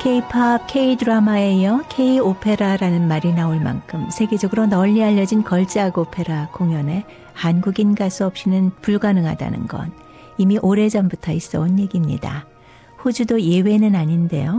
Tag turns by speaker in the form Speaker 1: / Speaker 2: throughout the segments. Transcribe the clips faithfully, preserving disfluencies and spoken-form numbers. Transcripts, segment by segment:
Speaker 1: K-팝, K-드라마에 이어 K-오페라라는 말이 나올 만큼 세계적으로 널리 알려진 걸작 오페라 공연에 한국인 가수 없이는 불가능하다는 건 이미 오래전부터 있어온 얘기입니다. 호주도 예외는 아닌데요.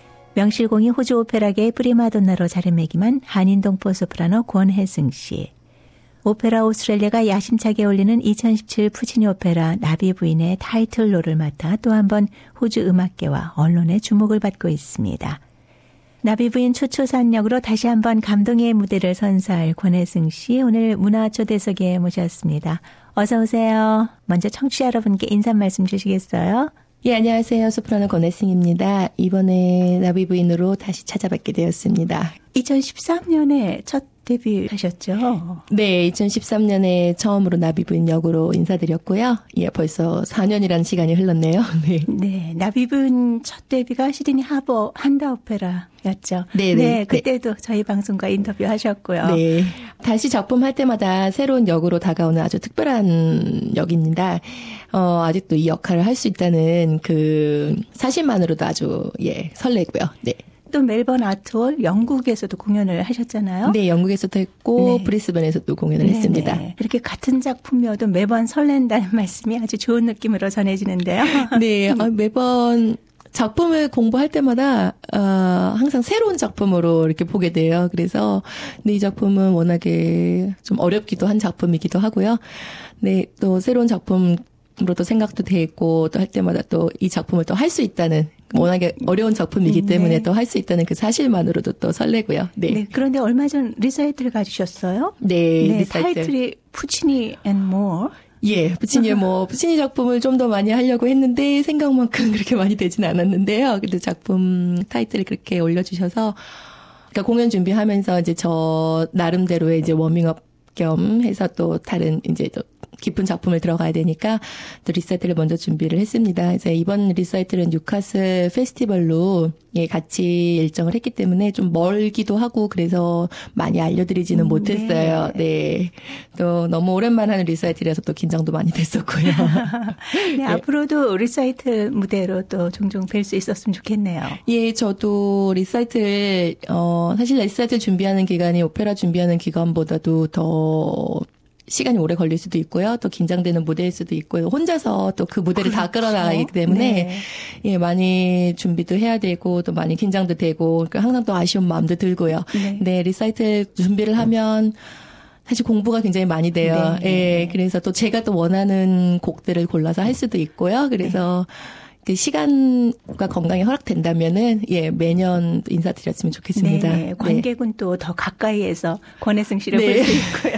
Speaker 1: 명실공히 호주 오페라계의 프리마돈나로 자리매김한 한인동포 소프라노 권혜승 씨. 오페라 오스트레일리아가 야심차게 올리는 이천십칠 푸치니 오페라 나비 부인의 타이틀로를 맡아 또 한 번 호주 음악계와 언론의 주목을 받고 있습니다. 나비 부인 초초산 역으로 다시 한번 감동의 무대를 선사할 권혜승 씨, 오늘 문화초대석에 모셨습니다. 어서 오세요. 먼저 청취자 여러분께 인사 말씀 주시겠어요?
Speaker 2: 예, 안녕하세요. 소프라노 권혜승입니다. 이번에 나비 부인으로 다시 찾아뵙게 되었습니다.
Speaker 1: 이천십삼 년에 첫 데뷔하셨죠?
Speaker 2: 네, 이천십삼 년에 처음으로 나비 부인 역으로 인사드렸고요. 예, 벌써 사 년이라는 시간이 흘렀네요. 네.
Speaker 1: 네, 나비 부인 첫 데뷔가 시드니 하버 한다 오페라였죠.
Speaker 2: 네,
Speaker 1: 네,
Speaker 2: 네.
Speaker 1: 그때도 네. 저희 방송과 인터뷰하셨고요.
Speaker 2: 네. 다시 작품 할 때마다 새로운 역으로 다가오는 아주 특별한 역입니다. 어, 아직도 이 역할을 할 수 있다는 그 사실만으로도 아주 예, 설레고요. 네.
Speaker 1: 또 멜번 아트홀 영국에서도 공연을 하셨잖아요.
Speaker 2: 네, 영국에서도 했고
Speaker 1: 네.
Speaker 2: 브리스번에서도 공연을
Speaker 1: 네,
Speaker 2: 했습니다.
Speaker 1: 네. 이렇게 같은 작품이어도 매번 설렌다는 말씀이 아주 좋은 느낌으로 전해지는데요.
Speaker 2: 네, 어, 매번 작품을 공부할 때마다 어, 항상 새로운 작품으로 이렇게 보게 돼요. 그래서 네, 이 작품은 워낙에 좀 어렵기도 한 작품이기도 하고요. 네, 또 새로운 작품으로도 생각도 되고 또 할 때마다 또 이 작품을 또 할 수 있다는 워낙에 어려운 작품이기 때문에
Speaker 1: 네.
Speaker 2: 또 할 수 있다는 그 사실만으로도 또 설레고요. 네.
Speaker 1: 네. 그런데 얼마 전 리사이트를 가지셨어요?
Speaker 2: 네,
Speaker 1: 네.
Speaker 2: 리사이트.
Speaker 1: 타이틀이 푸치니 앤 모어.
Speaker 2: 예, 푸치니의 뭐, 푸치니 작품을 좀 더 많이 하려고 했는데, 생각만큼 그렇게 많이 되진 않았는데요. 근데 작품 타이틀을 그렇게 올려주셔서, 그러니까 공연 준비하면서 이제 저 나름대로의 이제 워밍업 겸 해서 또 다른 이제 또 깊은 작품을 들어가야 되니까 또 리사이트를 먼저 준비를 했습니다. 그래서 이번 리사이트는 뉴카슬 페스티벌로 예, 같이 일정을 했기 때문에 좀 멀기도 하고 그래서 많이 알려드리지는
Speaker 1: 음,
Speaker 2: 못했어요.
Speaker 1: 네.
Speaker 2: 네. 또 너무 오랜만에 하는 리사이트라서 또 긴장도 많이 됐었고요.
Speaker 1: 네,
Speaker 2: 네.
Speaker 1: 앞으로도 리사이트 무대로 또 종종 뵐 수 있었으면 좋겠네요.
Speaker 2: 예, 저도 리사이트를, 어, 사실 리사이트 준비하는 기간이 오페라 준비하는 기간보다도 더 시간이 오래 걸릴 수도 있고요. 또 긴장되는 무대일 수도 있고요. 혼자서 또 그 무대를
Speaker 1: 그렇죠.
Speaker 2: 다 끌어나가기 때문에
Speaker 1: 네.
Speaker 2: 예, 많이 준비도 해야 되고 또 많이 긴장도 되고 그러니까 항상 또 아쉬운 마음도 들고요.
Speaker 1: 네.
Speaker 2: 네, 리사이트 준비를 하면 사실 공부가 굉장히 많이 돼요.
Speaker 1: 네.
Speaker 2: 예, 그래서 또 제가 또 원하는 곡들을 골라서 할 수도 있고요. 그래서 그 시간과 건강이 허락된다면은 예 매년 인사드렸으면 좋겠습니다.
Speaker 1: 네, 관객은 또 더 가까이에서 권혜승 씨를
Speaker 2: 네.
Speaker 1: 볼 수 있고요.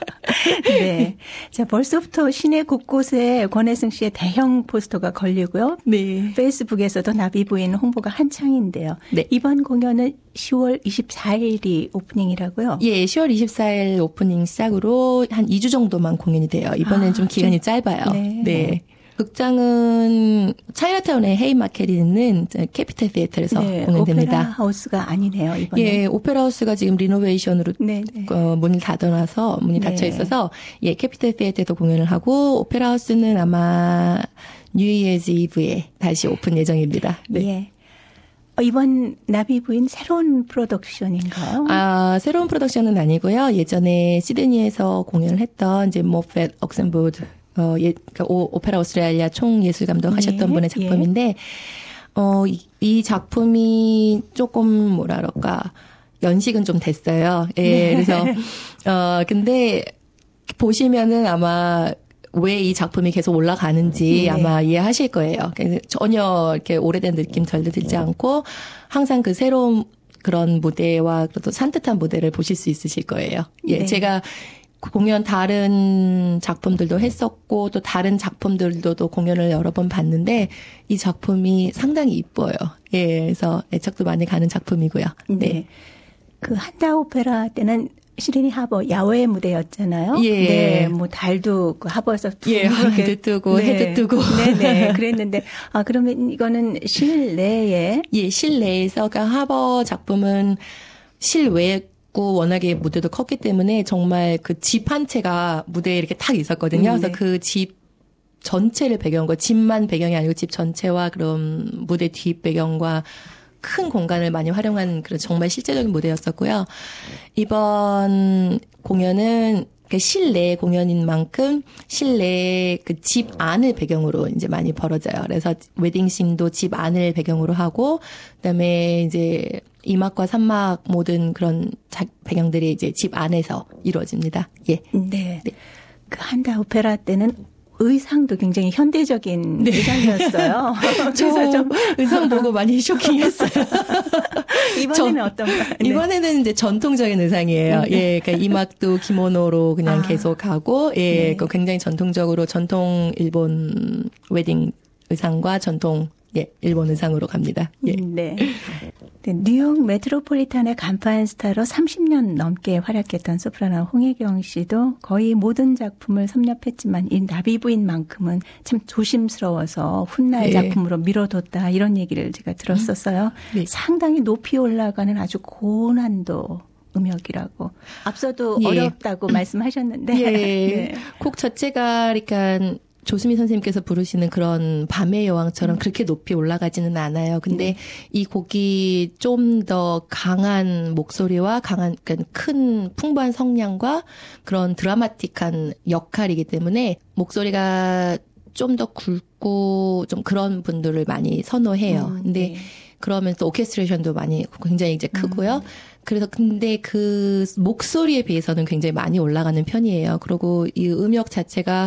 Speaker 1: 네, 자 벌써부터 시내 곳곳에 권혜승 씨의 대형 포스터가 걸리고요.
Speaker 2: 네.
Speaker 1: 페이스북에서도 나비 부인 홍보가 한창인데요.
Speaker 2: 네.
Speaker 1: 이번 공연은 시월 이십사일이 오프닝이라고요.
Speaker 2: 예, 시월 이십사일 오프닝 시작으로 한 이 주 정도만 공연이 돼요. 이번엔
Speaker 1: 아,
Speaker 2: 좀 기간이
Speaker 1: 좀,
Speaker 2: 짧아요.
Speaker 1: 네.
Speaker 2: 네. 극장은 차이나타운의 헤이마켓이 있는 캐피탈 시애터에서
Speaker 1: 네,
Speaker 2: 공연됩니다.
Speaker 1: 오페라 하우스가 아니네요, 이번에.
Speaker 2: 예, 오페라 하우스가 지금 리노베이션으로
Speaker 1: 네, 네.
Speaker 2: 어, 문을 닫아놔서 문이
Speaker 1: 네.
Speaker 2: 닫혀 있어서 예, 캐피탈 시애터에서 공연을 하고 오페라 하우스는 아마 뉴이어즈 이브에 다시 오픈 예정입니다. 네.
Speaker 1: 예. 어, 이번 나비 부인 새로운 프로덕션인가요?
Speaker 2: 아, 새로운 프로덕션은 아니고요. 예전에 시드니에서 공연을 했던 이제 모펫 옥센보드 어, 예, 그러니까 오, 오페라 오스트레일리아 총예술 감독 하셨던
Speaker 1: 네,
Speaker 2: 분의 작품인데, 어, 이, 이 작품이 조금 뭐라 그럴까, 연식은 좀 됐어요. 예,
Speaker 1: 네.
Speaker 2: 그래서, 어, 근데 보시면은 아마 왜 이 작품이 계속 올라가는지
Speaker 1: 네.
Speaker 2: 아마 이해하실 거예요. 전혀 이렇게 오래된 느낌 절대 들지 않고, 항상 그 새로운 그런 무대와 또 산뜻한 무대를 보실 수 있으실 거예요. 예,
Speaker 1: 네.
Speaker 2: 제가 공연 다른 작품들도 했었고 또 다른 작품들도 또 공연을 여러 번 봤는데 이 작품이 상당히 이뻐요. 예, 그래서 애착도 많이 가는 작품이고요. 네.
Speaker 1: 네. 그 한다 오페라 때는 시드니 하버 야외 무대였잖아요.
Speaker 2: 예.
Speaker 1: 네, 뭐 달도 그 하버에서
Speaker 2: 예, 하늘도 뜨고
Speaker 1: 네.
Speaker 2: 해도 뜨고.
Speaker 1: 네네. 그랬는데 아 그러면 이거는 실내에
Speaker 2: 예, 실내에서 그러니까 하버 작품은 실외 워낙에 무대도 컸기 때문에 정말 그 집 한 채가 무대에 이렇게 탁 있었거든요.
Speaker 1: 음,
Speaker 2: 그래서
Speaker 1: 네.
Speaker 2: 그 집 전체를 배경으로 집만 배경이 아니고 집 전체와 그런 무대 뒷 배경과 큰 공간을 많이 활용한 그런 정말 실제적인 무대였었고요. 이번 공연은 그 실내 공연인 만큼 실내 그 집 안을 배경으로 이제 많이 벌어져요. 그래서 웨딩씬도 집 안을 배경으로 하고, 그다음에 이제 이막과 삼막 모든 그런 자, 배경들이 이제 집 안에서 이루어집니다. 예.
Speaker 1: 네. 네. 그 한다 오페라 때는 의상도 굉장히 현대적인
Speaker 2: 네.
Speaker 1: 의상이었어요.
Speaker 2: 저 좀 의상 보고 많이 쇼킹했어요.
Speaker 1: 이번에는
Speaker 2: 저,
Speaker 1: 어떤가요? 네.
Speaker 2: 이번에는 이제 전통적인 의상이에요. 네. 예, 그러니까 이막도 기모노로 그냥 아. 계속 하고, 예, 네. 그 굉장히 전통적으로 전통 일본 웨딩 의상과 전통 예, 일본 의상으로 갑니다. 예.
Speaker 1: 네. 네. 뉴욕 메트로폴리탄의 간판 스타로 삼십 년 넘게 활약했던 소프라노 홍혜경 씨도 거의 모든 작품을 섭렵했지만 이 나비부인만큼은 참 조심스러워서 훗날 네. 작품으로 미뤄뒀다 이런 얘기를 제가 들었었어요. 네. 상당히 높이 올라가는 아주 고난도 음역이라고. 앞서도 예. 어렵다고 말씀하셨는데.
Speaker 2: 예.
Speaker 1: 네.
Speaker 2: 곡 자체가 그러니까 조수미 선생님께서 부르시는 그런 밤의 여왕처럼 음. 그렇게 높이 올라가지는 않아요. 근데 음. 이 곡이 좀 더 강한 목소리와 강한, 그러니까 큰 풍부한 성량과 그런 드라마틱한 역할이기 때문에 목소리가 좀 더 굵고 좀 그런 분들을 많이 선호해요.
Speaker 1: 음,
Speaker 2: 근데
Speaker 1: 네.
Speaker 2: 그러면서 오케스트레이션도 많이 굉장히 이제 크고요. 음. 그래서 근데 그 목소리에 비해서는 굉장히 많이 올라가는 편이에요. 그리고 이 음역 자체가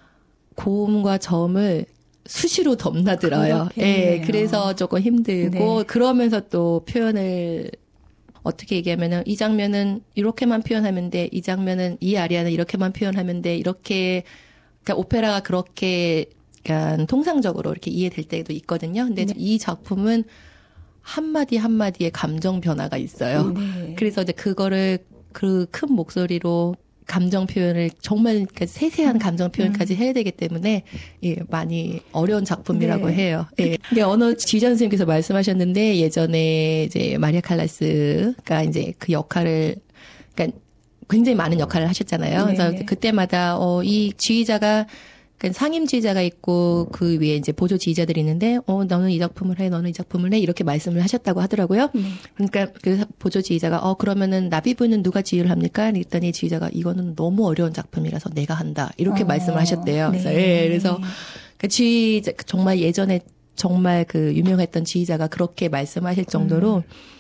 Speaker 2: 고음과 저음을 수시로 넘나들어요. 예, 그래서 조금 힘들고 네. 그러면서 또 표현을 어떻게 얘기하면은 이 장면은 이렇게만 표현하면 돼. 이 장면은 이 아리아는 이렇게만 표현하면 돼. 이렇게 그러니까 오페라가 그렇게 그러니까 통상적으로 이렇게 이해될 때도 있거든요. 근데 네. 이 작품은 한마디 한마디에 감정 변화가 있어요. 네. 그래서 이제 그거를 그 큰 목소리로 감정 표현을 정말 세세한 감정 표현까지 해야 되기 때문에 예, 많이 어려운 작품이라고 네. 해요. 예. 이게 언어 지휘자 선생님께서 말씀하셨는데 예전에 이제 마리아 칼라스가 이제 그 역할을 그러니까 굉장히 많은 역할을 하셨잖아요. 그래서 네네. 그때마다 어, 이 지휘자가 그러니까 상임 지휘자가 있고 그 위에 이제 보조 지휘자들이 있는데 어 너는 이 작품을 해, 너는 이 작품을 해 이렇게 말씀을 하셨다고 하더라고요. 네. 그러니까 그 보조 지휘자가 어 그러면은 나비부는 누가 지휘를 합니까? 그랬더니 지휘자가 이거는 너무 어려운 작품이라서 내가 한다 이렇게 어, 말씀을 하셨대요. 그래서 네. 예, 그래서 그 지휘자 정말 예전에 정말 그 유명했던 지휘자가 그렇게 말씀하실 정도로. 음.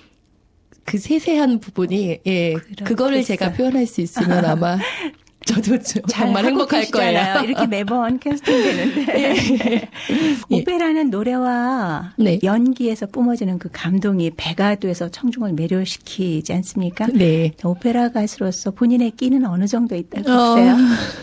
Speaker 2: 그 세세한 부분이 예 그렇겠어요. 그거를 제가 표현할 수 있으면 아마 저도 정말 행복할 거예요.
Speaker 1: 이렇게 매번 캐스팅되는데 예. 오페라는 노래와 네. 연기에서 뿜어지는 그 감동이 배가 돼서 청중을 매료시키지 않습니까?
Speaker 2: 네.
Speaker 1: 오페라 가수로서 본인의 끼는 어느 정도 있다고 보세요? 어,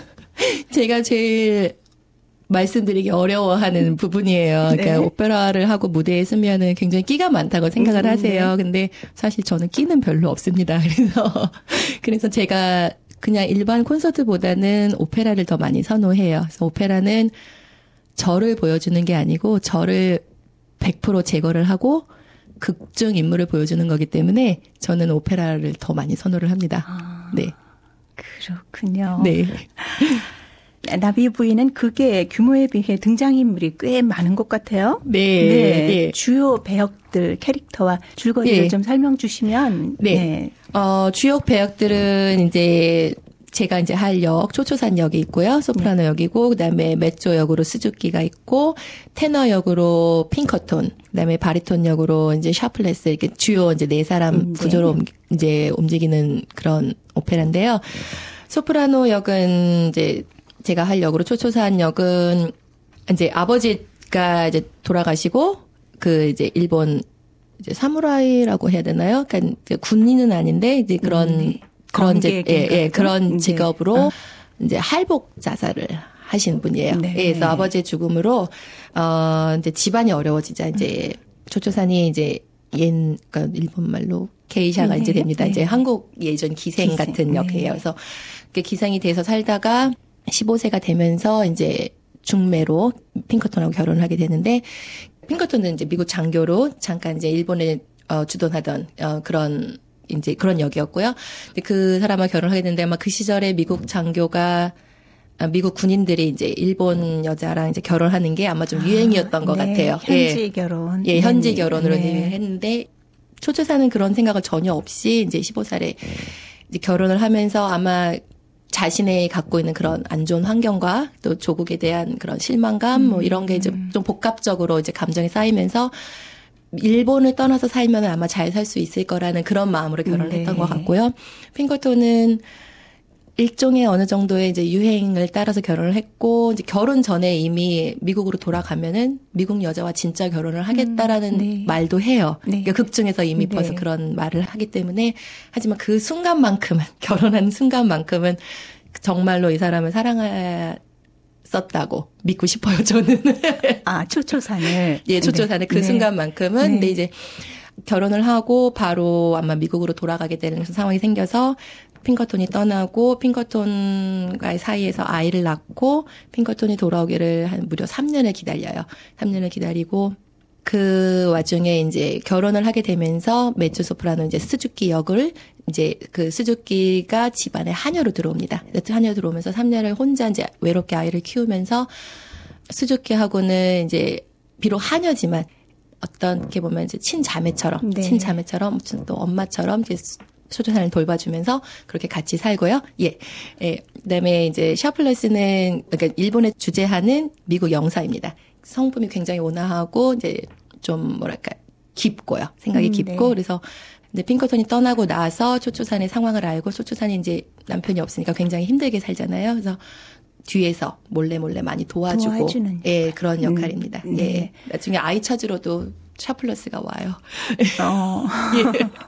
Speaker 2: 제가 제일 말씀드리기 어려워하는 부분이에요. 그러니까 네. 오페라를 하고 무대에 서면은 굉장히 끼가 많다고 생각을 음, 하세요. 네. 근데 사실 저는 끼는 별로 없습니다. 그래서 그래서 제가 그냥 일반 콘서트보다는 오페라를 더 많이 선호해요. 그래서 오페라는 저를 보여주는 게 아니고 저를 백 퍼센트 제거를 하고 극중 인물을 보여주는 거기 때문에 저는 오페라를 더 많이 선호를 합니다.
Speaker 1: 아,
Speaker 2: 네.
Speaker 1: 그렇군요.
Speaker 2: 네.
Speaker 1: 나비부인은 그게 규모에 비해 등장인물이 꽤 많은 것 같아요.
Speaker 2: 네.
Speaker 1: 네.
Speaker 2: 네.
Speaker 1: 주요 배역들 캐릭터와 줄거리를 네. 좀 설명 주시면.
Speaker 2: 네. 네. 어, 주요 배역들은 이제 제가 이제 할 역, 초초산 역이 있고요. 소프라노 네. 역이고, 그 다음에 메조 역으로 스즈키가 있고, 테너 역으로 핑커톤, 그 다음에 바리톤 역으로 이제 샤플레스, 이렇게 주요 이제 네 사람 음, 구조로 네. 이제 움직이는 그런 오페라인데요. 소프라노 역은 이제 제가 할 역으로 초초산 역은 이제 아버지가 이제 돌아가시고 그 이제 일본 이제 사무라이라고 해야 되나요? 그러니까 이제 군인은 아닌데 이제 그런 음, 그런 이제 예, 예 그런 직업으로 네. 어. 이제 할복 자살을 하신 분이에요. 네. 예, 그래서 아버지의 죽음으로 어 이제 집안이 어려워지자 이제 음. 초초산이 이제 옛 그러니까 일본 말로 게이샤가 네. 이제 됩니다. 네. 이제 한국 예전 기생, 기생. 같은 역이에요. 네. 그래서 기생이 돼서 살다가 십오 세가 되면서 이제 중매로 핑커톤하고 결혼을 하게 되는데 핑커톤은 이제 미국 장교로 잠깐 이제 일본에 어, 주둔하던 어, 그런 이제 그런 역이었고요. 근데 그 사람과 결혼을 하게 되는데 아마 그 시절에 미국 장교가 미국 군인들이 이제 일본 여자랑 이제 결혼하는 게 아마 좀 유행이었던 아, 것
Speaker 1: 네.
Speaker 2: 같아요.
Speaker 1: 현지
Speaker 2: 예.
Speaker 1: 결혼.
Speaker 2: 예, 현지
Speaker 1: 네.
Speaker 2: 결혼으로
Speaker 1: 네.
Speaker 2: 했는데 초조사는 그런 생각을 전혀 없이 이제 십오 살에 이제 결혼을 하면서 아마 자신의 갖고 있는 그런 안 좋은 환경과 또 조국에 대한 그런 실망감 뭐 이런 게 이제 좀 복합적으로 이제 감정이 쌓이면서 일본을 떠나서 살면 아마 잘 살 수 있을 거라는 그런 마음으로 결혼을
Speaker 1: 네.
Speaker 2: 했던 것 같고요. 핑거톤은 일종의 어느 정도의 이제 유행을 따라서 결혼을 했고, 이제 결혼 전에 이미 미국으로 돌아가면은 미국 여자와 진짜 결혼을 하겠다라는
Speaker 1: 음, 네.
Speaker 2: 말도 해요.
Speaker 1: 네.
Speaker 2: 그러니까 극중에서 이미
Speaker 1: 네.
Speaker 2: 벌써 그런 말을 하기 때문에, 하지만 그 순간만큼은, 결혼하는 순간만큼은 정말로 이 사람을 사랑했었다고 믿고 싶어요, 저는.
Speaker 1: 아, 초초산을.
Speaker 2: 예, 초초산을 그
Speaker 1: 네.
Speaker 2: 순간만큼은.
Speaker 1: 네.
Speaker 2: 근데 이제 결혼을 하고 바로 아마 미국으로 돌아가게 되는 상황이 생겨서 핑거톤이 떠나고 핑거톤과의 사이에서 아이를 낳고 핑거톤이 돌아오기를 한 무려 삼 년을 기다려요. 삼 년을 기다리고 그 와중에 이제 결혼을 하게 되면서 매튜 소프라노 이제 스즈키 역을 이제 그 스즈키가 집안에 하녀로 들어옵니다. 하녀로 들어오면서 삼 년을 혼자 이제 외롭게 아이를 키우면서 스즈키하고는 이제 비록 하녀지만 어떻게 보면 이제 친자매처럼,
Speaker 1: 네.
Speaker 2: 친자매처럼 또 엄마처럼 이제 초조산을 돌봐주면서 그렇게 같이 살고요. 예. 예. 그다음에 이제 샤플레스는 그러니까 일본에 주재하는 미국 영사입니다. 성품이 굉장히 온화하고 이제 좀 뭐랄까 깊고요. 생각이
Speaker 1: 음,
Speaker 2: 깊고
Speaker 1: 네.
Speaker 2: 그래서 이제 핑거톤이 떠나고 나서 초초산의 상황을 알고 초초산이 이제 남편이 없으니까 굉장히 힘들게 살잖아요. 그래서 뒤에서 몰래 몰래 많이 도와주고
Speaker 1: 도와주는
Speaker 2: 예, 그런 역할입니다.
Speaker 1: 음, 네.
Speaker 2: 예. 나중에 아이 찾으러도 샤플러스가 와요.
Speaker 1: 어.
Speaker 2: 예.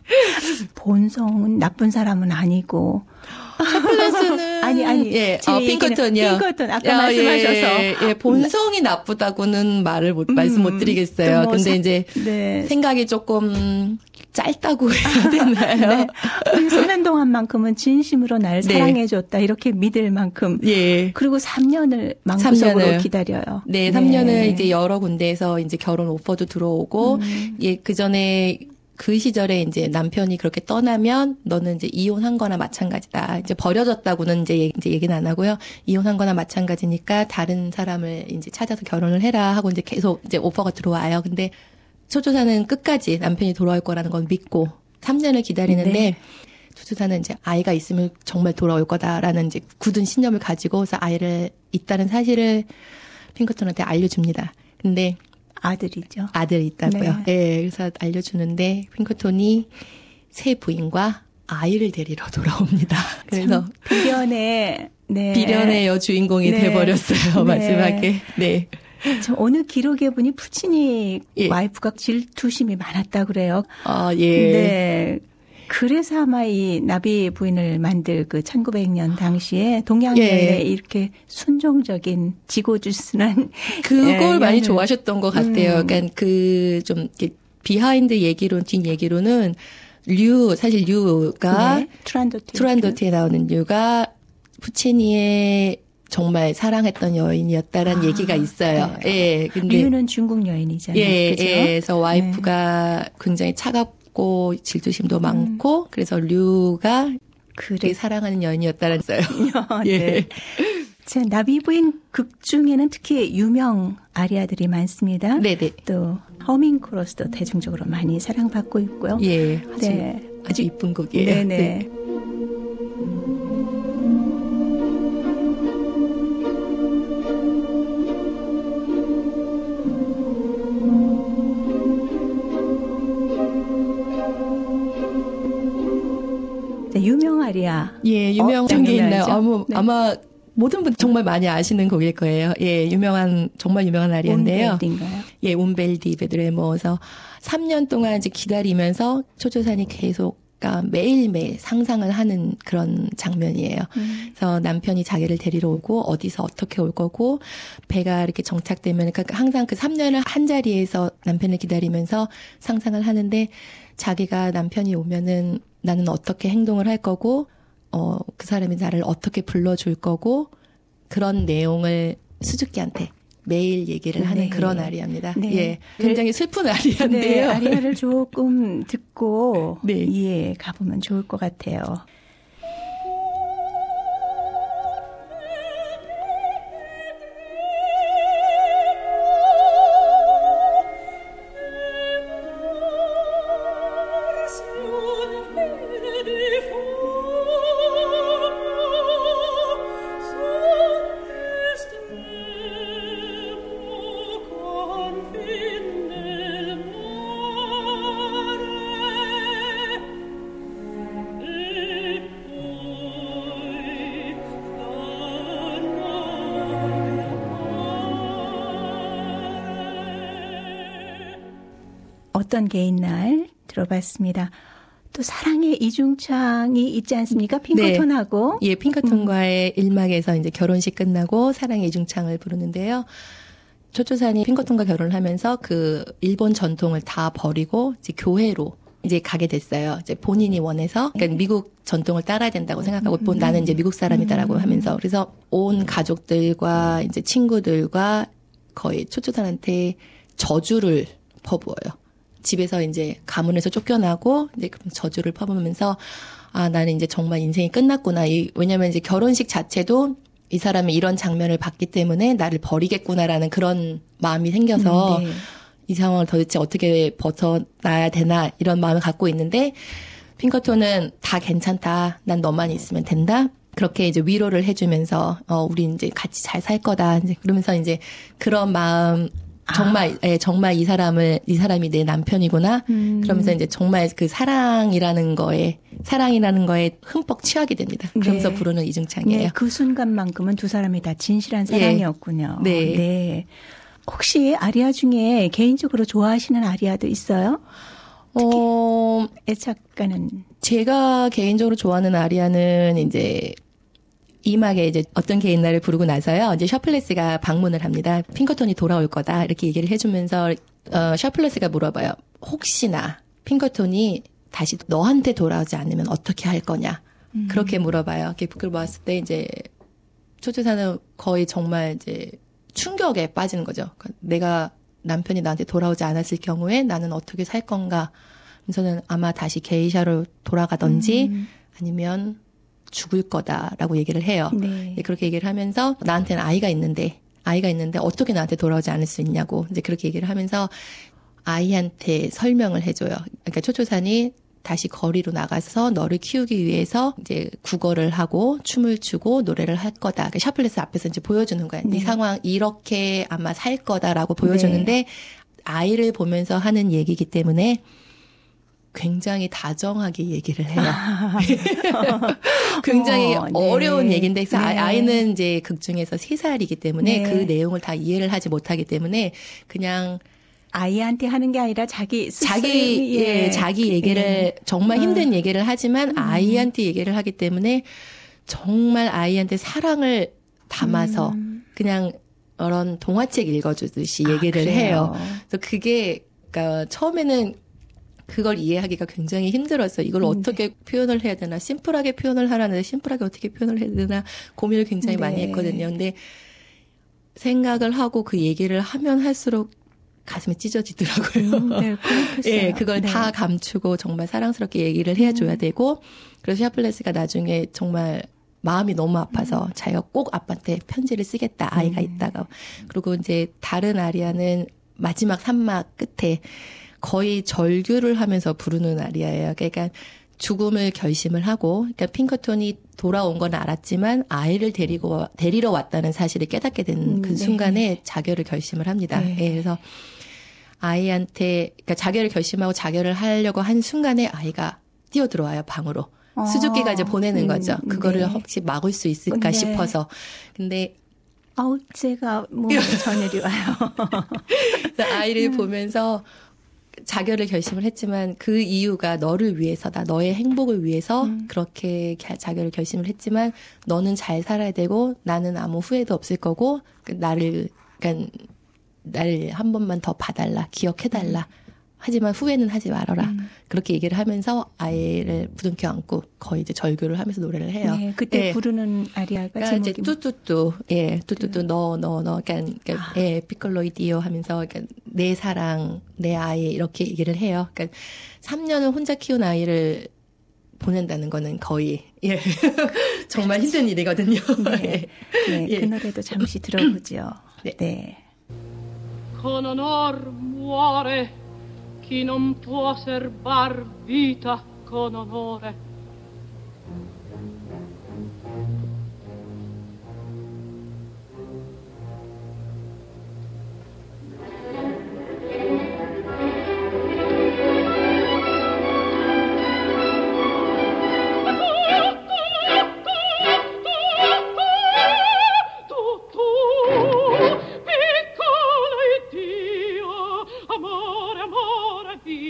Speaker 1: 본성은 나쁜 사람은 아니고.
Speaker 2: 샤플러스는
Speaker 1: 아니, 아니.
Speaker 2: 예,
Speaker 1: 제
Speaker 2: 어,
Speaker 1: 얘기는
Speaker 2: 핑거톤이요.
Speaker 1: 핑거톤, 아까
Speaker 2: 야,
Speaker 1: 말씀하셔서.
Speaker 2: 예, 예, 본성이 나쁘다고는 말을 못, 말씀 못 드리겠어요.
Speaker 1: 또 뭐
Speaker 2: 근데
Speaker 1: 사-
Speaker 2: 이제
Speaker 1: 네.
Speaker 2: 생각이 조금 짧다고 해야 되나요?
Speaker 1: 네. 우리 소년 동안만큼은 진심으로 날
Speaker 2: 네.
Speaker 1: 사랑해줬다. 이렇게 믿을 만큼.
Speaker 2: 예.
Speaker 1: 그리고 삼 년을
Speaker 2: 삼
Speaker 1: 마음속으로
Speaker 2: 년을.
Speaker 1: 기다려요.
Speaker 2: 네, 삼 년을 이제 여러 군데에서 이제 결혼 오퍼도 들어오고,
Speaker 1: 음.
Speaker 2: 예, 그 전에 그 시절에 이제 남편이 그렇게 떠나면 너는 이제 이혼한 거나 마찬가지다. 이제 버려졌다고는 이제, 얘기, 이제 얘기는 안 하고요. 이혼한 거나 마찬가지니까 다른 사람을 이제 찾아서 결혼을 해라 하고 이제 계속 이제 오퍼가 들어와요. 근데 초조사는 끝까지 남편이 돌아올 거라는 건 믿고 삼 년을 기다리는데
Speaker 1: 네.
Speaker 2: 초조사는 이제 아이가 있으면 정말 돌아올 거다라는 이제 굳은 신념을 가지고서 아이를 있다는 사실을 핑거톤한테 알려줍니다. 근데
Speaker 1: 아들이죠.
Speaker 2: 아들이 있다고요.
Speaker 1: 네.
Speaker 2: 네. 그래서 알려주는데 핑거톤이 새 부인과 아이를 데리러 돌아옵니다. 그래서
Speaker 1: 비련의 네.
Speaker 2: 비련의 여주인공이
Speaker 1: 네.
Speaker 2: 돼버렸어요.
Speaker 1: 네.
Speaker 2: 마지막에. 네.
Speaker 1: 저 어느 기록에 보니 푸치니
Speaker 2: 예.
Speaker 1: 와이프가 질투심이 많았다 그래요.
Speaker 2: 아, 예.
Speaker 1: 네. 그래서 아마 이 나비 부인을 만들 그 천구백 년 당시에 동양인의
Speaker 2: 예.
Speaker 1: 이렇게 순종적인 지고주순한
Speaker 2: 그걸
Speaker 1: 예,
Speaker 2: 많이
Speaker 1: 연을.
Speaker 2: 좋아하셨던 것 같아요.
Speaker 1: 음.
Speaker 2: 그러니까 그 좀 비하인드 얘기로 뒷 얘기로는 류 사실 류가
Speaker 1: 네. 투란도트
Speaker 2: 투란도트에 나오는 류가 푸치니의 정말 사랑했던 여인이었다라는
Speaker 1: 아,
Speaker 2: 얘기가 있어요.
Speaker 1: 그래요.
Speaker 2: 예. 근데
Speaker 1: 류는 중국 여인이잖아요.
Speaker 2: 예,
Speaker 1: 그죠?
Speaker 2: 예. 그래서 와이프가 굉장히 차갑고 질투심도
Speaker 1: 음.
Speaker 2: 많고 그래서 류가
Speaker 1: 그래.
Speaker 2: 되게 사랑하는 여인이었다는 써요.
Speaker 1: 네.
Speaker 2: 예.
Speaker 1: 자, 나비 부인 극 중에는 특히 유명 아리아들이 많습니다.
Speaker 2: 네네.
Speaker 1: 또 허밍크로스도 대중적으로 많이 사랑받고 있고요.
Speaker 2: 예. 아주,
Speaker 1: 네.
Speaker 2: 아주 이쁜 곡이에요.
Speaker 1: 네네.
Speaker 2: 네.
Speaker 1: 네, 유명 아리아.
Speaker 2: 예, 유명한
Speaker 1: 어떤
Speaker 2: 게 있나요?
Speaker 1: 노래죠?
Speaker 2: 아마,
Speaker 1: 네.
Speaker 2: 아마 모든 분 정말 많이 아시는 곡일 거예요. 예, 유명한, 정말 유명한 아리아인데요.
Speaker 1: 온벨디인가요?
Speaker 2: 예, 온벨디 베드레모어서 삼 년 동안 이제 기다리면서 초조산이 계속 그러니까 매일매일 상상을 하는 그런 장면이에요.
Speaker 1: 음.
Speaker 2: 그래서 남편이 자기를 데리러 오고 어디서 어떻게 올 거고 배가 이렇게 정착되면 그러니까 항상 그 삼 년을 한 자리에서 남편을 기다리면서 상상을 하는데 자기가 남편이 오면은 나는 어떻게 행동을 할 거고 어, 그 사람이 나를 어떻게 불러줄 거고 그런 내용을 수즈키한테 매일 얘기를 하는
Speaker 1: 네.
Speaker 2: 그런 아리아입니다.
Speaker 1: 네.
Speaker 2: 예, 굉장히 슬픈
Speaker 1: 네,
Speaker 2: 아리아인데요.
Speaker 1: 아리아를 조금 듣고
Speaker 2: 네.
Speaker 1: 이해 가보면 좋을 것 같아요. 어떤 개인 날 들어봤습니다. 또 사랑의 이중창이 있지 않습니까? 핑커톤하고.
Speaker 2: 네. 예, 핑커톤과의 음. 일막에서 이제 결혼식 끝나고 사랑의 이중창을 부르는데요. 초초산이 핑커톤과 결혼을 하면서 그 일본 전통을 다 버리고 이제 교회로 이제 가게 됐어요. 이제 본인이 원해서 그러니까 미국 전통을 따라야 된다고 생각하고 음. 나는 이제 미국 사람이다라고 음. 하면서 그래서 온 가족들과 이제 친구들과 거의 초초산한테 저주를 퍼부어요. 집에서 이제 가문에서 쫓겨나고 이제 저주를 퍼부으면서 아 나는 이제 정말 인생이 끝났구나. 이, 왜냐하면 이제 결혼식 자체도 이 사람이 이런 장면을 봤기 때문에 나를 버리겠구나라는 그런 마음이 생겨서 음, 네. 이 상황을 도대체 어떻게 벗어나야 되나 이런 마음을 갖고 있는데 핑커톤은 다 괜찮다. 난 너만 있으면 된다. 그렇게 이제 위로를 해주면서 어 우리 이제 같이 잘 살 거다. 이제 그러면서 이제 그런 마음. 정말, 아. 예, 정말 이 사람을, 이 사람이 내 남편이구나. 음. 그러면서 이제 정말 그 사랑이라는 거에, 사랑이라는 거에 흠뻑 취하게 됩니다. 그러면서 네. 부르는 이중창이에요.
Speaker 1: 네, 그 순간만큼은 두 사람이 다 진실한 사랑이었군요.
Speaker 2: 예. 네.
Speaker 1: 네. 혹시 아리아 중에 개인적으로 좋아하시는 아리아도 있어요? 특히 어, 애착가는?
Speaker 2: 제가 개인적으로 좋아하는 아리아는 이제, 이막에 이제 어떤 개인 날을 부르고 나서요. 이제 셔플레스가 방문을 합니다. 핑커톤이 돌아올 거다. 이렇게 얘기를 해주면서, 어, 셔플레스가 물어봐요. 혹시나 핑커톤이 다시 너한테 돌아오지 않으면 어떻게 할 거냐. 음. 그렇게 물어봐요. 그걸 봤을 때 이제 초초사는 거의 정말 이제 충격에 빠지는 거죠. 내가 남편이 나한테 돌아오지 않았을 경우에 나는 어떻게 살 건가. 그래서는 아마 다시 게이샤로 돌아가든지 음. 아니면 죽을 거다라고 얘기를 해요. 네. 그렇게 얘기를 하면서 나한테는 아이가 있는데 아이가 있는데 어떻게 나한테 돌아오지 않을 수 있냐고 이제 그렇게 얘기를 하면서 아이한테 설명을 해줘요. 그러니까 초초산이 다시 거리로 나가서 너를 키우기 위해서 이제 국어를 하고 춤을 추고 노래를 할 거다. 그러니까 샤플레스 앞에서 이제 보여주는 거야. 네. 이 상황 이렇게 아마 살 거다라고 보여주는데 네. 아이를 보면서 하는 얘기이기 때문에 굉장히 다정하게 얘기를 해요. 굉장히 어, 네. 어려운 얘기인데 네. 아이는 이제 극 중에서 세 살이기 때문에 네. 그 내용을 다 이해를 하지 못하기 때문에 그냥
Speaker 1: 아이한테 하는 게 아니라 자기 스스로
Speaker 2: 자기 예, 자기 얘기를 예. 정말 힘든 얘기를 하지만 음. 아이한테 얘기를 하기 때문에 정말 아이한테 사랑을 담아서 음. 그냥 그런 동화책 읽어주듯이 얘기를 아, 해요. 그래서 그게 그러니까 처음에는 그걸 이해하기가 굉장히 힘들었어요. 이걸 음, 어떻게 네. 표현을 해야 되나, 심플하게 표현을 하라는데 심플하게 어떻게 표현을 해야 되나 고민을 굉장히 네. 많이 했거든요. 근데 생각을 하고 그 얘기를 하면 할수록 가슴이 찢어지더라고요. 음, 네, 예, 그걸 네. 다 감추고 정말 사랑스럽게 얘기를 해줘야 음. 되고, 그래서 샤플레스가 나중에 정말 마음이 너무 아파서 음. 자기가 꼭 아빠한테 편지를 쓰겠다, 아이가 음. 있다가. 그리고 이제 다른 아리아는 마지막 산막 끝에 거의 절규를 하면서 부르는 아리아예요. 그러니까 죽음을 결심을 하고, 그러니까 핑커톤이 돌아온 건 알았지만 아이를 데리고 데리러 왔다는 사실을 깨닫게 된 그 음, 순간에 네. 자결을 결심을 합니다. 네. 예, 그래서 아이한테 그러니까 자결을 결심하고 자결을 하려고 한 순간에 아이가 뛰어들어와요, 방으로. 어, 수줍기가 이제 보내는 거죠. 음, 그거를 네. 혹시 막을 수 있을까 네. 싶어서. 근데
Speaker 1: 아우 제가 뭐 전율이 와요.
Speaker 2: 아이를 음. 보면서 자결을 결심을 했지만 그 이유가 너를 위해서다. 너의 행복을 위해서 음. 그렇게 자결을 결심을 했지만 너는 잘 살아야 되고 나는 아무 후회도 없을 거고 나를 그러니까 나를 한 번만 더 봐달라. 기억해달라. 음. 하지만 후회는 하지 말아라. 음. 그렇게 얘기를 하면서 아이를 부둥켜 안고 거의 이제 절규를 하면서 노래를 해요.
Speaker 1: 네, 그때 예. 부르는 아리아가
Speaker 2: 그러니까 이제 뚜뚜뚜, 예, 뚜뚜뚜, 너, 너, 너, 그러니까, 그러니까 아. 예, 피콜로이디오 하면서 그러니까 내 사랑, 내 아이 이렇게 얘기를 해요. 그러니까 삼 년을 혼자 키운 아이를 보낸다는 거는 거의 예 정말 그렇지. 힘든 일이거든요.
Speaker 1: 네, 네 예. 그 노래도 잠시 들어보죠. 네. 네.
Speaker 3: Con honor muore chi non può serbar vita con onore. Amore, amore,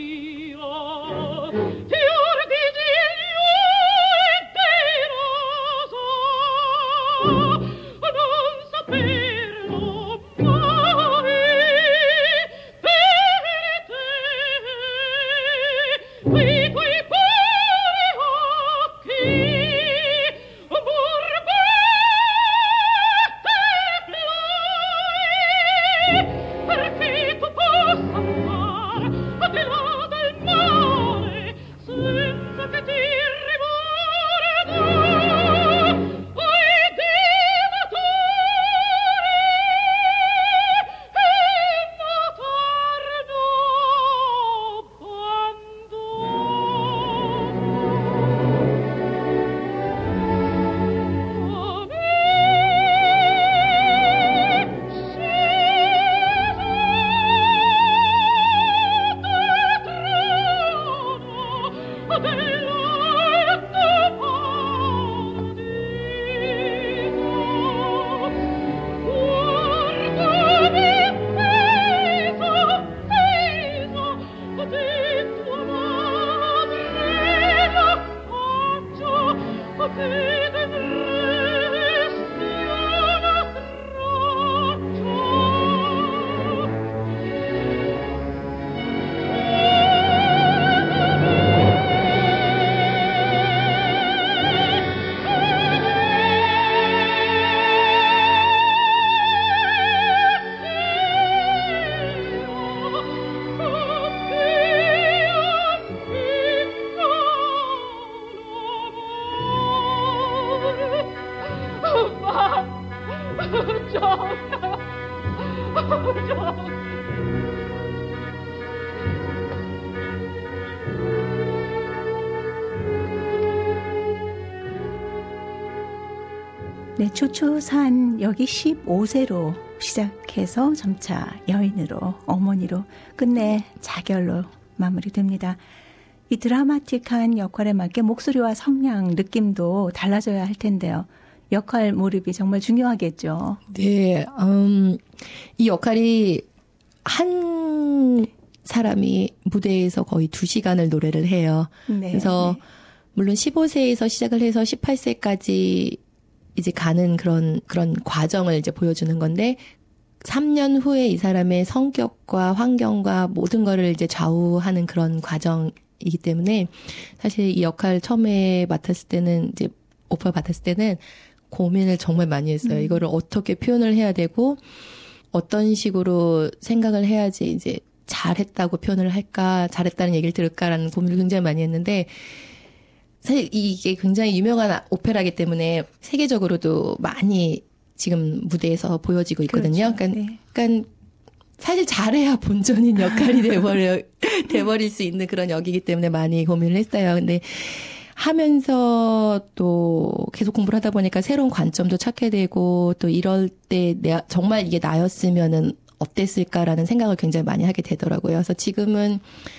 Speaker 1: 네, 초초산 여기 십오 세로 시작해서 점차 여인으로, 어머니로 끝내 자결로 마무리됩니다. 이 드라마틱한 역할에 맞게 목소리와 성량, 느낌도 달라져야 할 텐데요. 역할 몰입이 정말 중요하겠죠.
Speaker 2: 네, 음, 이 역할이 한 사람이 무대에서 거의 두 시간을 노래를 해요. 네, 그래서 네. 물론 십오 세에서 시작을 해서 십팔 세까지 이제 가는 그런, 그런 과정을 이제 보여주는 건데, 삼 년 후에 이 사람의 성격과 환경과 모든 거를 이제 좌우하는 그런 과정이기 때문에, 사실 이 역할 처음에 맡았을 때는, 이제 오퍼를 맡았을 때는 고민을 정말 많이 했어요. 음. 이거를 어떻게 표현을 해야 되고, 어떤 식으로 생각을 해야지 이제 잘했다고 표현을 할까, 잘했다는 얘기를 들을까라는 고민을 굉장히 많이 했는데, 사실 이게 굉장히 유명한 오페라이기 때문에 세계적으로도 많이 지금 무대에서 보여지고 있거든요.
Speaker 1: 그렇죠.
Speaker 2: 그러니까,
Speaker 1: 네.
Speaker 2: 그러니까 사실 잘해야 본전인 역할이 돼버려, 돼버릴 수 있는 그런 역이기 때문에 많이 고민을 했어요. 근데 하면서 또 계속 공부를 하다 보니까 새로운 관점도 찾게 되고 또 이럴 때 내가 정말 이게 나였으면은 어땠을까라는 생각을 굉장히 많이 하게 되더라고요. 그래서 지금은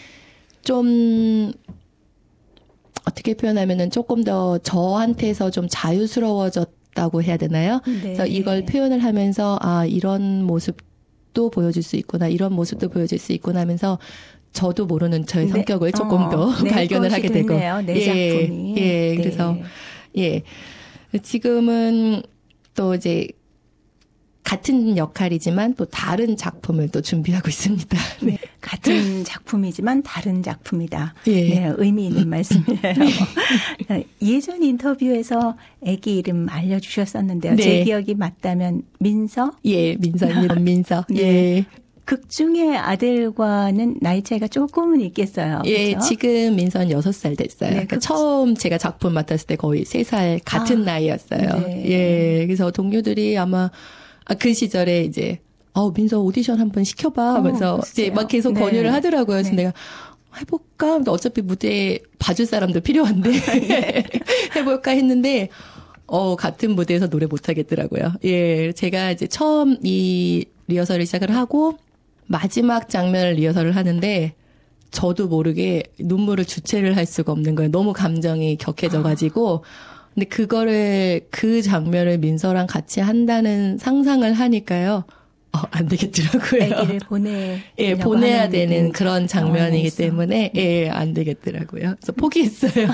Speaker 2: 좀 어떻게 표현하면은 조금 더 저한테서 좀 자유스러워졌다고 해야 되나요? 네. 그래서 이걸 표현을 하면서 아, 이런 모습도 보여줄 수 있구나, 이런 모습도 보여줄 수 있구나 하면서 저도 모르는 저의 성격을 네. 조금 어, 더 발견을 하게 되고.
Speaker 1: 됐네요. 내
Speaker 2: 예,
Speaker 1: 작품이.
Speaker 2: 예,
Speaker 1: 네.
Speaker 2: 그래서 예. 지금은 또 이제 같은 역할이지만 또 다른 작품을 또 준비하고 있습니다.
Speaker 1: 네. 같은 작품이지만 다른 작품이다.
Speaker 2: 예.
Speaker 1: 네, 의미 있는 말씀이에요. 예전 인터뷰에서 아기 이름 알려주셨었는데요.
Speaker 2: 네.
Speaker 1: 제 기억이 맞다면 민서?
Speaker 2: 예, 민서입니다. 민서.
Speaker 1: 네.
Speaker 2: 예.
Speaker 1: 극 중에 아들과는 나이 차이가 조금은 있겠어요.
Speaker 2: 예,
Speaker 1: 그렇죠?
Speaker 2: 지금 민서는 여섯 살 됐어요.
Speaker 1: 네,
Speaker 2: 그러니까
Speaker 1: 그...
Speaker 2: 처음 제가 작품 맡았을 때 거의 세 살 같은 아, 나이였어요. 네. 예, 그래서 동료들이 아마 아, 그 시절에 이제 어 민서 오디션 한번 시켜봐 하면서 어, 이제 막 계속 네. 권유를 하더라고요. 그래서 네. 내가 해볼까? 근데 어차피 무대에 봐줄 사람도 필요한데 네. 해볼까 했는데 어 같은 무대에서 노래 못 하겠더라고요. 예, 제가 이제 처음 이 리허설을 시작을 하고 마지막 장면을 리허설을 하는데 저도 모르게 눈물을 주체를 할 수가 없는 거예요. 너무 감정이 격해져가지고. 근데 그거를, 그 장면을 민서랑 같이 한다는 상상을 하니까요. 어, 안 되겠더라고요.
Speaker 1: 아기를 보내.
Speaker 2: 예, 보내야 되는 그런 장면이기 상황에서. 때문에, 예, 안 되겠더라고요. 그래서 포기했어요.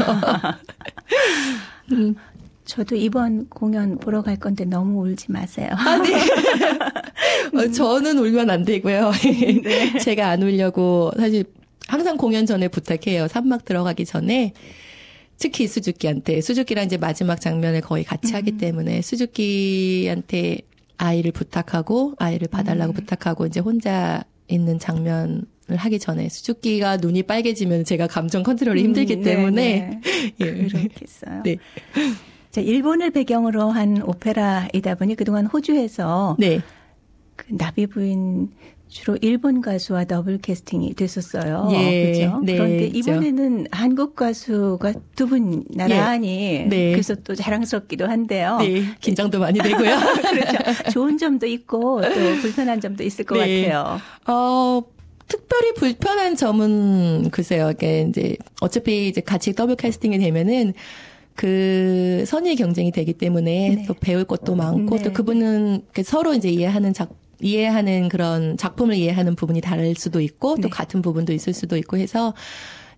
Speaker 1: 음. 저도 이번 공연 보러 갈 건데 너무 울지 마세요.
Speaker 2: 아, 네. 어, 저는 울면 안 되고요. 네. 제가 안 울려고 사실 항상 공연 전에 부탁해요. 삼막 들어가기 전에 특히 수주기한테 수주기랑 이제 마지막 장면을 거의 같이 음. 하기 때문에 수주기한테 아이를 부탁하고 아이를 봐달라고 음. 부탁하고 이제 혼자 있는 장면을 하기 전에 수주기가 눈이 빨개지면 제가 감정 컨트롤이 힘들기 음, 때문에
Speaker 1: 예. 그렇겠어요.
Speaker 2: 네.
Speaker 1: 자, 일본을 배경으로 한 오페라이다 보니 그동안 호주에서
Speaker 2: 네.
Speaker 1: 그 나비 부인 주로 일본 가수와 더블 캐스팅이 됐었어요.
Speaker 2: 예,
Speaker 1: 그렇죠?
Speaker 2: 네,
Speaker 1: 그런데 이번에는
Speaker 2: 그렇죠.
Speaker 1: 한국 가수가 두 분 나란히
Speaker 2: 예, 네.
Speaker 1: 그래서 또 자랑스럽기도 한데요.
Speaker 2: 네, 긴장도 많이 되고요.
Speaker 1: 그렇죠. 좋은 점도 있고 또 불편한 점도 있을 것
Speaker 2: 네.
Speaker 1: 같아요.
Speaker 2: 어, 특별히 불편한 점은 글쎄요. 이게 이제 어차피 이제 같이 더블 캐스팅이 되면은 그 선의 경쟁이 되기 때문에 네. 또 배울 것도 많고 네. 또 그분은 서로 이제 이해하는 작 이해하는 그런 작품을 이해하는 부분이 다를 수도 있고 또 네. 같은 부분도 있을 수도 있고 해서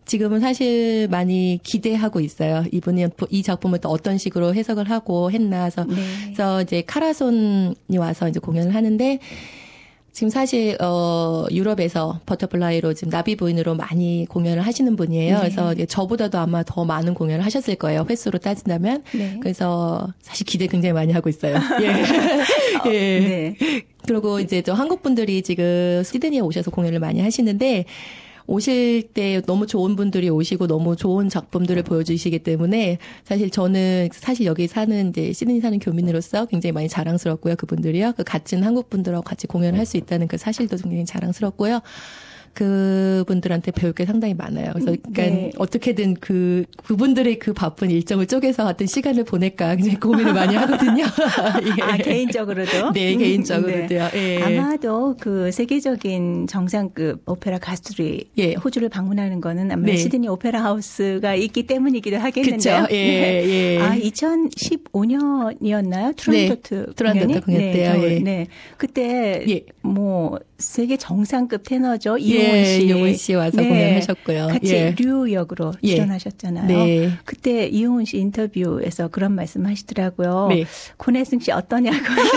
Speaker 2: 지금은 사실 많이 기대하고 있어요. 이분이 이 작품을 또 어떤 식으로 해석을 하고 했나. 그래서,
Speaker 1: 네.
Speaker 2: 그래서 이제 카라손이 와서 이제 공연을 하는데 지금 사실 어 유럽에서 버터플라이로 지금 나비 부인으로 많이 공연을 하시는 분이에요.
Speaker 1: 네.
Speaker 2: 그래서 이제 저보다도 아마 더 많은 공연을 하셨을 거예요. 횟수로 따진다면.
Speaker 1: 네.
Speaker 2: 그래서 사실 기대 굉장히 많이 하고 있어요. 예.
Speaker 1: 어,
Speaker 2: 예.
Speaker 1: 네.
Speaker 2: 그리고 이제 저 한국 분들이 지금 시드니에 오셔서 공연을 많이 하시는데 오실 때 너무 좋은 분들이 오시고 너무 좋은 작품들을 보여주시기 때문에 사실 저는 사실 여기 사는 이제 시드니 사는 교민으로서 굉장히 많이 자랑스럽고요. 그분들이요. 그 같은 한국 분들하고 같이 공연을 할 수 있다는 그 사실도 굉장히 자랑스럽고요. 그분들한테 배울 게 상당히 많아요. 그래서 그러니까
Speaker 1: 네.
Speaker 2: 어떻게든 그 그분들의 그 바쁜 일정을 쪼개서 어떤 시간을 보낼까 굉장히 고민을 많이 하거든요. 예.
Speaker 1: 아, 개인적으로도?
Speaker 2: 네, 개인적으로도요.
Speaker 1: 네.
Speaker 2: 예.
Speaker 1: 아마도 그 세계적인 정상급 오페라 가수들이
Speaker 2: 예.
Speaker 1: 호주를 방문하는 거는 아마
Speaker 2: 네.
Speaker 1: 시드니 오페라 하우스가 있기 때문이기도 하겠는데요.
Speaker 2: 그쵸. 예,
Speaker 1: 네.
Speaker 2: 예.
Speaker 1: 아, 이천십오 년이었나요? 트란토트
Speaker 2: 네. 트란토트
Speaker 1: 공연이?
Speaker 2: 공연
Speaker 1: 네,
Speaker 2: 때요.
Speaker 1: 저,
Speaker 2: 예.
Speaker 1: 네. 그때
Speaker 2: 예.
Speaker 1: 뭐 세계 정상급 테너죠.
Speaker 2: 예,
Speaker 1: 이용훈 씨.
Speaker 2: 이용훈 씨 와서 공연하셨고요.
Speaker 1: 같이
Speaker 2: 예.
Speaker 1: 류 역으로
Speaker 2: 예.
Speaker 1: 출연하셨잖아요.
Speaker 2: 네.
Speaker 1: 그때 이용훈 씨 인터뷰에서 그런 말씀 하시더라고요.
Speaker 2: 네.
Speaker 1: 고내승 씨 어떠냐고.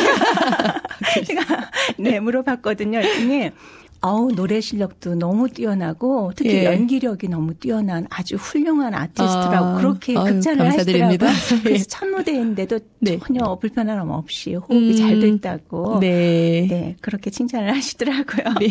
Speaker 1: 제가 네, 물어봤거든요. 그랬더니 어우, 노래 실력도 너무 뛰어나고 특히
Speaker 2: 예.
Speaker 1: 연기력이 너무 뛰어난 아주 훌륭한 아티스트라고
Speaker 2: 아,
Speaker 1: 그렇게
Speaker 2: 아유,
Speaker 1: 극찬을
Speaker 2: 감사드립니다.
Speaker 1: 하시더라고요. 그래서
Speaker 2: 예.
Speaker 1: 첫 무대인데도
Speaker 2: 네.
Speaker 1: 전혀 불편함 없이 호흡이
Speaker 2: 음,
Speaker 1: 잘 됐다고.
Speaker 2: 네.
Speaker 1: 네, 그렇게 칭찬을 하시더라고요.
Speaker 2: 네.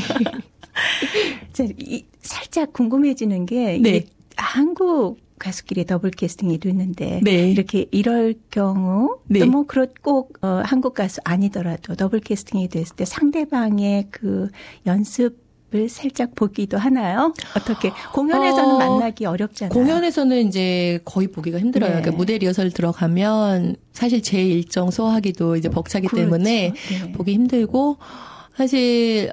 Speaker 1: 자, 이, 살짝 궁금해지는 게
Speaker 2: 네.
Speaker 1: 이게 한국 가수끼리 더블 캐스팅이 됐는데
Speaker 2: 네.
Speaker 1: 이렇게 이럴 경우
Speaker 2: 네.
Speaker 1: 또 뭐 그렇 꼭 어, 한국 가수 아니더라도 더블 캐스팅이 됐을 때 상대방의 그 연습을 살짝 보기도 하나요? 어떻게 공연에서는
Speaker 2: 어,
Speaker 1: 만나기 어렵잖아요.
Speaker 2: 공연에서는 이제 거의 보기가 힘들어요.
Speaker 1: 네.
Speaker 2: 그러니까 무대 리허설 들어가면 사실 제 일정 소화하기도 이제 벅차기
Speaker 1: 그렇죠.
Speaker 2: 때문에
Speaker 1: 네.
Speaker 2: 보기 힘들고 사실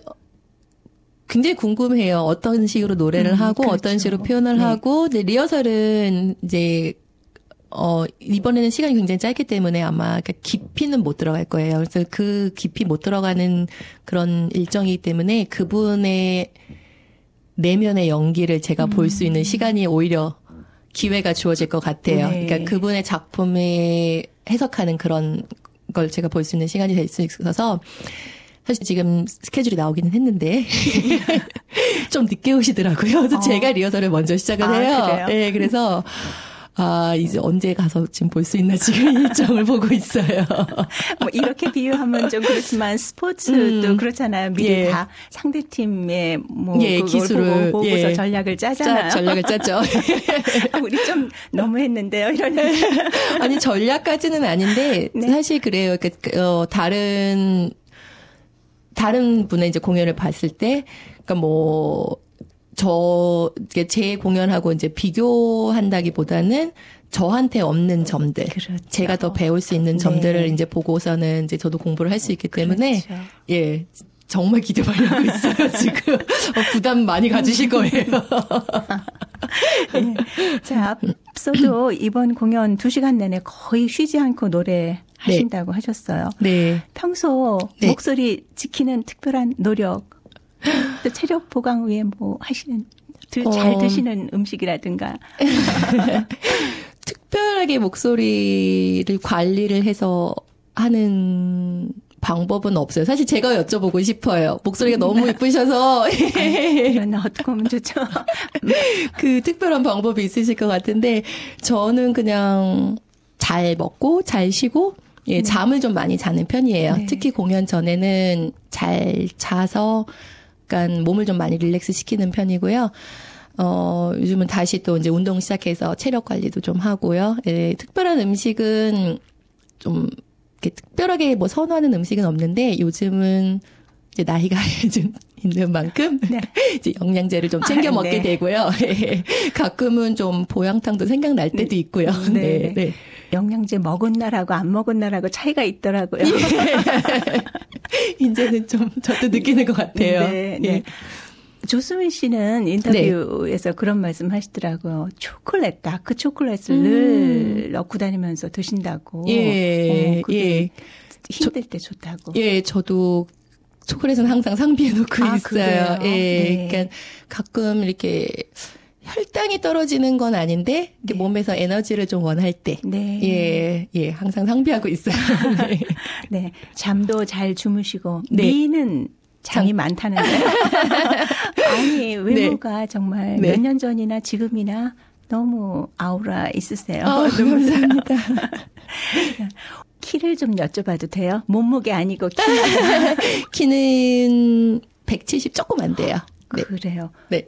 Speaker 2: 굉장히 궁금해요. 어떤 식으로 노래를
Speaker 1: 음,
Speaker 2: 하고
Speaker 1: 그렇죠.
Speaker 2: 어떤 식으로 표현을
Speaker 1: 네.
Speaker 2: 하고 근데 리허설은 이제 어 이번에는 시간이 굉장히 짧기 때문에 아마 깊이는 못 들어갈 거예요. 그래서 그 깊이 못 들어가는 그런 일정이기 때문에 그분의 내면의 연기를 제가 볼 수 있는 시간이 오히려 기회가 주어질 것 같아요.
Speaker 1: 네.
Speaker 2: 그러니까 그분의 작품에 해석하는 그런 걸 제가 볼 수 있는 시간이 될 수 있어서 사실 지금 스케줄이 나오기는 했는데 좀 늦게 오시더라고요. 그래서
Speaker 1: 어.
Speaker 2: 제가 리허설을 먼저 시작을
Speaker 1: 아,
Speaker 2: 해요.
Speaker 1: 그래요?
Speaker 2: 네, 그래서 아 이제 언제 가서 지금 볼 수 있나 지금 일정을 보고 있어요.
Speaker 1: 뭐 이렇게 비유하면 좀 그렇지만 스포츠도
Speaker 2: 음.
Speaker 1: 그렇잖아요. 미리
Speaker 2: 예.
Speaker 1: 다 상대 팀의 뭐
Speaker 2: 예,
Speaker 1: 그걸
Speaker 2: 기술을,
Speaker 1: 보고, 보고서
Speaker 2: 예.
Speaker 1: 전략을 짜잖아요.
Speaker 2: 짜, 전략을 짰죠.
Speaker 1: 우리 좀 너무했는데요. 이런.
Speaker 2: 아니 전략까지는 아닌데
Speaker 1: 네.
Speaker 2: 사실 그래요. 그러니까 어, 다른 다른 분의 이제 공연을 봤을 때, 그러니까 뭐, 저, 제 공연하고 이제 비교한다기보다는 저한테 없는 점들.
Speaker 1: 그렇죠.
Speaker 2: 제가 더 배울 수 있는 점들을
Speaker 1: 네.
Speaker 2: 이제 보고서는 이제 저도 공부를 할 수 있기 때문에,
Speaker 1: 그렇죠.
Speaker 2: 예. 정말 기대 많이 하고 있어요, 지금. 어, 부담 많이 가지실 거예요.
Speaker 1: 네. 자, 앞서도 이번 공연 두 시간 내내 거의 쉬지 않고 노래 하신다고 하셨어요.
Speaker 2: 네.
Speaker 1: 평소
Speaker 2: 네.
Speaker 1: 목소리 지키는 특별한 노력, 또 체력 보강 위해 뭐 하시는, 드, 잘
Speaker 2: 어.
Speaker 1: 드시는 음식이라든가.
Speaker 2: 특별하게 목소리를 관리를 해서 하는 방법은 없어요. 사실 제가 여쭤보고 싶어요. 목소리가 너무 예쁘셔서.
Speaker 1: 이런 어떻게 하면 좋죠.
Speaker 2: 그 특별한 방법이 있으실 것 같은데, 저는 그냥 잘 먹고, 잘 쉬고, 예,
Speaker 1: 네.
Speaker 2: 잠을 좀 많이 자는 편이에요.
Speaker 1: 네.
Speaker 2: 특히 공연 전에는 잘 자서, 약간 몸을 좀 많이 릴렉스 시키는 편이고요. 어, 요즘은 다시 또 이제 운동 시작해서 체력 관리도 좀 하고요. 예, 특별한 음식은 좀, 이렇게 특별하게 뭐 선호하는 음식은 없는데, 요즘은 이제 나이가 좀 있는 만큼,
Speaker 1: 네.
Speaker 2: 이제 영양제를 좀 챙겨
Speaker 1: 아,
Speaker 2: 먹게
Speaker 1: 네.
Speaker 2: 되고요. 가끔은 좀 보양탕도 생각날 때도 있고요.
Speaker 1: 네.
Speaker 2: 네, 네.
Speaker 1: 영양제 먹은 날하고 안 먹은 날하고 차이가 있더라고요.
Speaker 2: 이제는 좀 저도 느끼는 것 같아요.
Speaker 1: 네, 네.
Speaker 2: 예.
Speaker 1: 조수민 씨는 인터뷰에서 그런 말씀 하시더라고요. 초콜릿, 다크 초콜릿을
Speaker 2: 음.
Speaker 1: 늘 넣고 다니면서 드신다고.
Speaker 2: 예,
Speaker 1: 어, 그게
Speaker 2: 예.
Speaker 1: 힘들 때 좋다고.
Speaker 2: 예, 저도 초콜릿은 항상 상비해 놓고
Speaker 1: 아,
Speaker 2: 있어요.
Speaker 1: 그래요?
Speaker 2: 예.
Speaker 1: 네.
Speaker 2: 그러니까 가끔 이렇게 혈당이 떨어지는 건 아닌데 네. 몸에서 에너지를 좀 원할 때,
Speaker 1: 네.
Speaker 2: 예, 예, 항상 상비하고 있어요. 네.
Speaker 1: 네, 잠도 잘 주무시고
Speaker 2: 네.
Speaker 1: 미는 잠이 장... 많다는데 아니 외모가 네. 정말 네. 몇 년 전이나 지금이나 너무 아우라 있으세요.
Speaker 2: 어, 너무 감사합니다.
Speaker 1: 키를 좀 여쭤봐도 돼요? 몸무게 아니고 키.
Speaker 2: 키는 백칠십 조금 안 돼요. 네.
Speaker 1: 그래요.
Speaker 2: 네.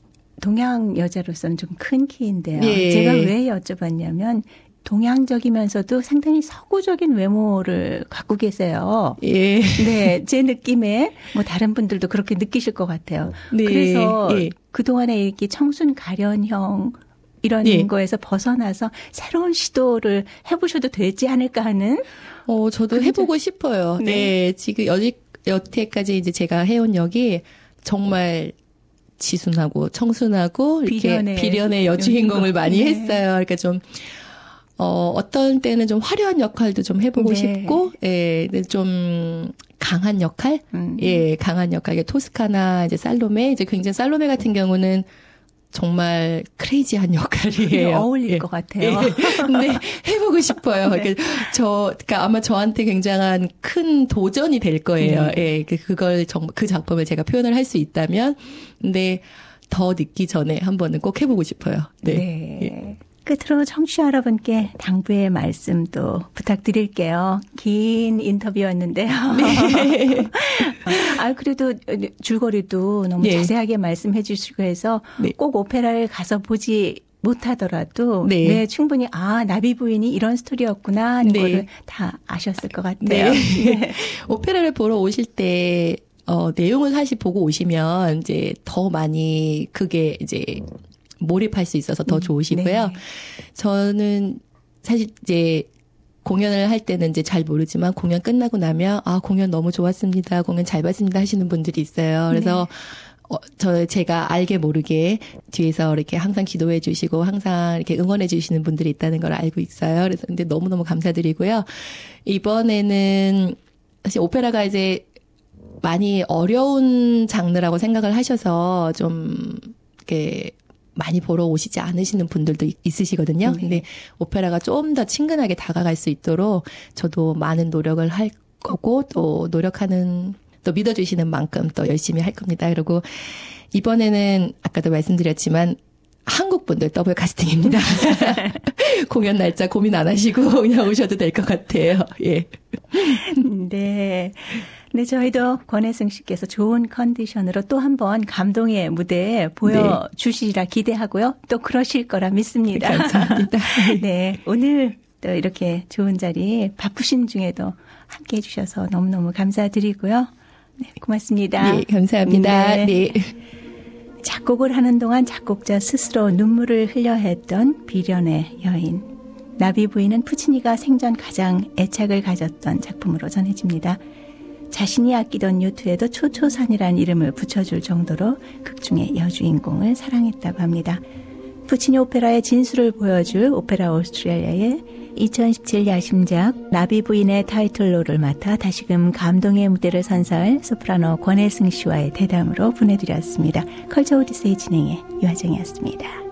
Speaker 1: 동양 여자로서는 좀 큰 키인데요.
Speaker 2: 예.
Speaker 1: 제가 왜 여쭤봤냐면 동양적이면서도 상당히 서구적인 외모를 갖고 계세요.
Speaker 2: 예.
Speaker 1: 네, 제 느낌에 뭐 다른 분들도 그렇게 느끼실 것 같아요.
Speaker 2: 네.
Speaker 1: 그래서
Speaker 2: 예.
Speaker 1: 그동안에 이렇게 청순 가련형 이런
Speaker 2: 예.
Speaker 1: 거에서 벗어나서 새로운 시도를 해보셔도 되지 않을까 하는.
Speaker 2: 어, 저도 해보고 싶어요. 네. 네. 지금 여지, 여태까지 이제 제가 해온 역이 정말 지순하고 청순하고 이렇게
Speaker 1: 비련의,
Speaker 2: 비련의 여주인공을 많이
Speaker 1: 네.
Speaker 2: 했어요. 그러니까 좀 어, 어떤 때는 좀 화려한 역할도 좀 해보고
Speaker 1: 네.
Speaker 2: 싶고, 예, 좀 강한 역할,
Speaker 1: 음.
Speaker 2: 예, 강한 역할. 이게 토스카나 이제 살로메, 이제 굉장히 살로메 같은 경우는 정말 크레이지한 역할이에요.
Speaker 1: 어울릴
Speaker 2: 예.
Speaker 1: 것 같아요.
Speaker 2: 예. 근데 해보고 싶어요. 네. 그러니까 저, 그러니까 아마 저한테 굉장한 큰 도전이 될 거예요.
Speaker 1: 네.
Speaker 2: 예, 그걸 정말 그 작품을 제가 표현을 할 수 있다면, 근데 더 늦기 전에 한 번은 꼭 해보고 싶어요. 네.
Speaker 1: 네.
Speaker 2: 예.
Speaker 1: 끝으로 청취자 여러분께 당부의 말씀도 부탁드릴게요. 긴 인터뷰였는데요.
Speaker 2: 네.
Speaker 1: 아, 그래도 줄거리도 너무
Speaker 2: 네.
Speaker 1: 자세하게 말씀해 주시고 해서 네. 꼭 오페라를 가서 보지 못하더라도
Speaker 2: 네.
Speaker 1: 네, 충분히 아, 나비 부인이 이런 스토리였구나 하는
Speaker 2: 네.
Speaker 1: 거를 다 아셨을 것 같아요.
Speaker 2: 네.
Speaker 1: 네.
Speaker 2: 오페라를 보러 오실 때 어, 내용을 사실 보고 오시면 이제 더 많이 그게 이제 몰입할 수 있어서 더 좋으시고요.
Speaker 1: 네.
Speaker 2: 저는 사실 이제 공연을 할 때는 이제 잘 모르지만 공연 끝나고 나면 아, 공연 너무 좋았습니다. 공연 잘 봤습니다 하시는 분들이 있어요. 그래서 네. 어, 저 제가 알게 모르게 뒤에서 이렇게 항상 기도해 주시고 항상 이렇게 응원해 주시는 분들이 있다는 걸 알고 있어요. 그래서 근데 너무너무 감사드리고요. 이번에는 사실 오페라가 이제 많이 어려운 장르라고 생각을 하셔서 좀 이렇게 많이 보러 오시지 않으시는 분들도 있으시거든요.
Speaker 1: 네.
Speaker 2: 근데 오페라가 좀 더 친근하게 다가갈 수 있도록 저도 많은 노력을 할 거고 또 노력하는 또 믿어주시는 만큼 또 열심히 할 겁니다. 그리고 이번에는 아까도 말씀드렸지만 한국 분들 더블 카스팅입니다. 공연 날짜 고민 안 하시고 그냥 오셔도 될 것 같아요. 예.
Speaker 1: 네. 네, 저희도 권혜승 씨께서 좋은 컨디션으로 또 한 번 감동의 무대에 보여주시리라 기대하고요. 또 그러실 거라 믿습니다.
Speaker 2: 감사합니다.
Speaker 1: 네, 오늘 또 이렇게 좋은 자리 바쁘신 중에도 함께 해주셔서 너무너무 감사드리고요. 네, 고맙습니다.
Speaker 2: 네, 감사합니다. 네. 네.
Speaker 1: 작곡을 하는 동안 작곡자 스스로 눈물을 흘려 했던 비련의 여인. 나비 부인은 푸치니가 생전 가장 애착을 가졌던 작품으로 전해집니다. 자신이 아끼던 유투에도 초초산이라는 이름을 붙여줄 정도로 극중의 여주인공을 사랑했다고 합니다. 푸치니 오페라의 진수를 보여줄 오페라 오스트레일리아의 이천십칠 야심작 나비 부인의 타이틀로를 맡아 다시금 감동의 무대를 선사할 소프라노 권혜승 씨와의 대담으로 보내드렸습니다. 컬처 오디세이 진행의 유하정이었습니다.